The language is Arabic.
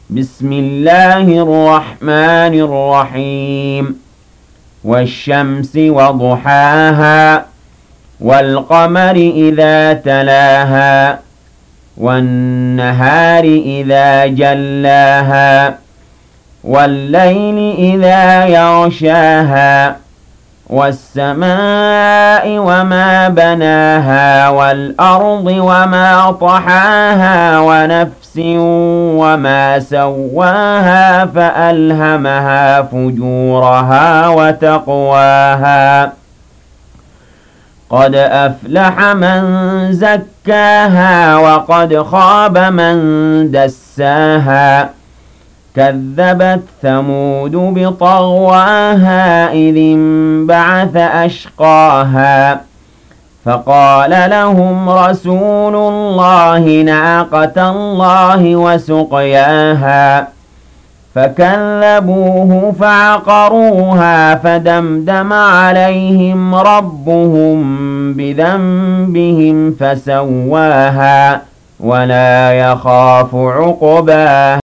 بسم الله الرحمن الرحيم والشمس وضحاها والقمر إذا تلاها والنهار إذا جلاها والليل إذا يغشاها والسماء وما بناها والأرض وما طحاها ونفس وما سواها فألهمها فجورها وتقواها قد أفلح من زكاها وقد خاب من دساها كذبت ثمود بطغواها إذ انبعث أشقاها فقال لهم رسول الله ناقة الله وسقياها فكذبوه فعقروها فدمدم عليهم ربهم بذنبهم فسواها ولا يخاف عقباها